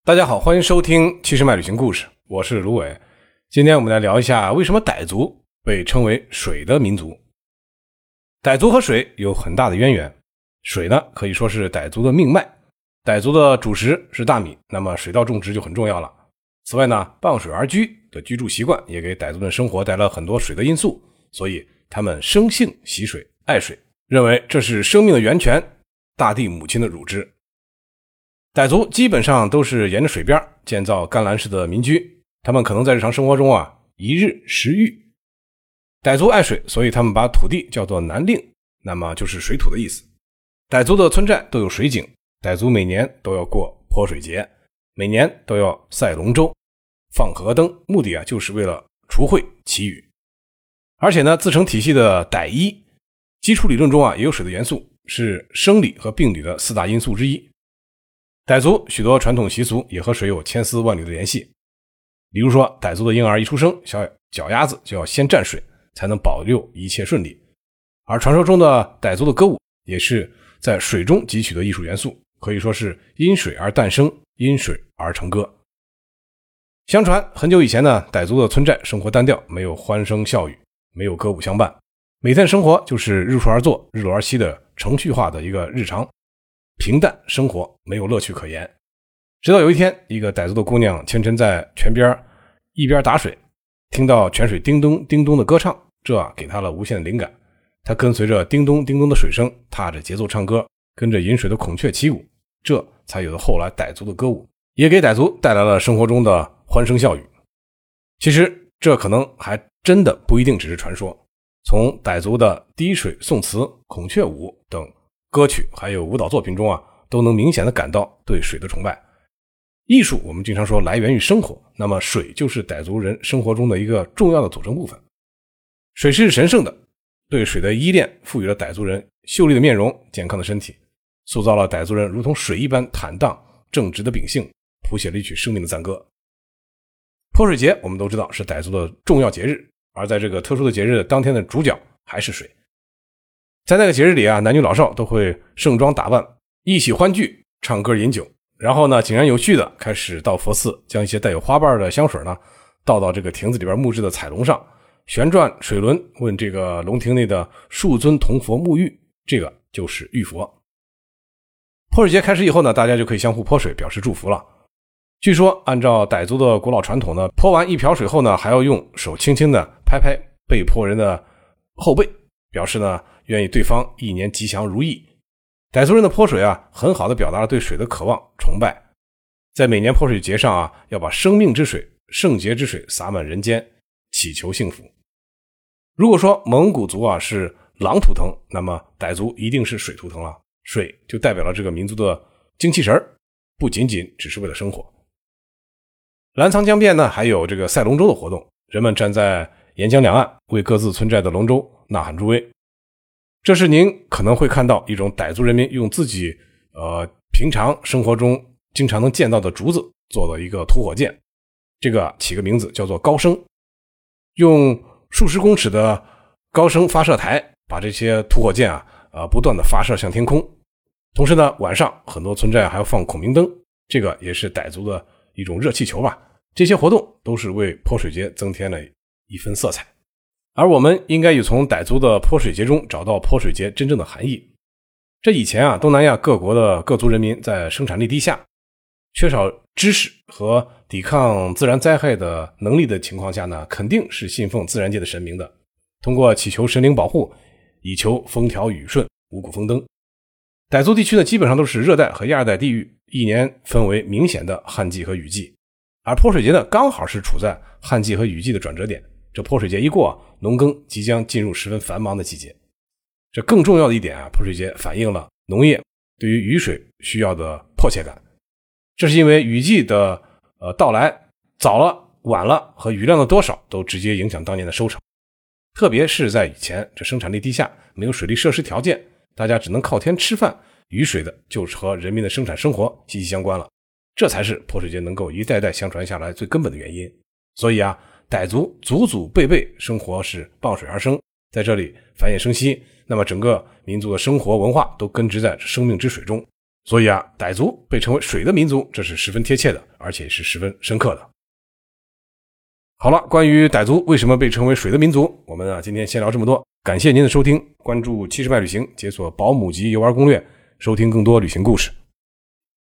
大家好，欢迎收听七十迈旅行故事，我是卢伟。今天我们来聊一下为什么傣族被称为水的民族。傣族和水有很大的渊源，水呢可以说是傣族的命脉。傣族的主食是大米，那么水稻种植就很重要了。此外呢，傍水而居的居住习惯也给傣族人生活带来了很多水的因素，所以他们生性喜水爱水，认为这是生命的源泉，大地母亲的乳汁。傣族基本上都是沿着水边建造干栏式的民居，他们可能在日常生活中一日食浴。傣族爱水，所以他们把土地叫做南令，那么就是水土的意思。傣族的村寨都有水井，傣族每年都要过泼水节，每年都要赛龙舟放河灯，目的就是为了除秽祈雨。而且呢，自成体系的傣医基础理论中也有水的元素，是生理和病理的四大因素之一。傣族许多传统习俗也和水有千丝万缕的联系，比如说傣族的婴儿一出生，小脚丫子就要先沾水，才能保佑一切顺利。而传说中的傣族的歌舞也是在水中汲取的艺术元素，可以说是因水而诞生，因水而成歌。相传很久以前呢，傣族的村寨生活单调，没有欢声笑语，没有歌舞相伴，每天生活就是日出而作日落而息的程序化的一个日常，平淡生活，没有乐趣可言。直到有一天，一个傣族的姑娘清晨在泉边一边打水，听到泉水叮咚叮咚的歌唱，这给她了无限的灵感。她跟随着叮咚叮咚的水声，踏着节奏唱歌，跟着饮水的孔雀起舞，这才有了后来傣族的歌舞，也给傣族带来了生活中的欢声笑语。其实这可能还真的不一定只是传说，从傣族的滴水宋词、孔雀舞等歌曲还有舞蹈作品中都能明显的感到对水的崇拜。艺术我们经常说来源于生活，那么水就是傣族人生活中的一个重要的组成部分。水是神圣的，对水的依恋赋予了傣族人秀丽的面容、健康的身体，塑造了傣族人如同水一般坦荡正直的秉性，谱写了一曲生命的赞歌。泼水节我们都知道是傣族的重要节日，而在这个特殊的节日当天的主角还是水。在那个节日里男女老少都会盛装打扮，一起欢聚，唱歌饮酒，然后呢井然有序的开始到佛寺，将一些带有花瓣的香水呢倒到这个亭子里边木质的彩龙上，旋转水轮，问这个龙亭内的数尊铜佛沐浴，这个就是浴佛。泼水节开始以后呢，大家就可以相互泼水表示祝福了。据说按照傣族的古老传统呢，泼完一瓢水后呢，还要用手轻轻的拍拍被泼人的后背，表示呢愿意对方一年吉祥如意。傣族人的泼水很好的表达了对水的渴望崇拜。在每年泼水节上要把生命之水、圣洁之水洒满人间，祈求幸福。如果说蒙古族是狼图腾，那么傣族一定是水图腾了。水就代表了这个民族的精气神，不仅仅只是为了生活。澜沧江边呢还有这个赛龙舟的活动，人们站在沿江两岸，为各自村寨的龙舟呐喊助威。这是您可能会看到一种傣族人民用自己平常生活中经常能见到的竹子做的一个土火箭，这个起个名字叫做高升，用数十公尺的高升发射台把这些土火箭不断的发射向天空。同时呢，晚上很多村寨还要放孔明灯，这个也是傣族的一种热气球吧。这些活动都是为泼水节增添了一分色彩。而我们应该也从傣族的泼水节中找到泼水节真正的含义。这以前东南亚各国的各族人民在生产力低下，缺少知识和抵抗自然灾害的能力的情况下呢，肯定是信奉自然界的神明的，通过祈求神灵保护，以求风调雨顺、五谷丰登。傣族地区呢基本上都是热带和亚热带地域，一年分为明显的旱季和雨季，而泼水节呢刚好是处在旱季和雨季的转折点。这泼水节一过，农耕即将进入十分繁忙的季节。这更重要的一点泼水节反映了农业对于雨水需要的迫切感。这是因为雨季的到来早了晚了和雨量的多少都直接影响当年的收成。特别是在以前这生产力低下，没有水利设施条件，大家只能靠天吃饭，雨水的就是和人民的生产生活息息相关了。这才是泼水节能够一代代相传下来最根本的原因。所以傣族祖祖辈辈生活是傍水而生，在这里繁衍生息，那么整个民族的生活文化都根植在生命之水中。 所以啊，傣族被称为水的民族，这是十分贴切的，而且是十分深刻的。好了，关于傣族为什么被称为水的民族，我们今天先聊这么多。感谢您的收听，关注70迈旅行，解锁保姆级游玩攻略，收听更多旅行故事。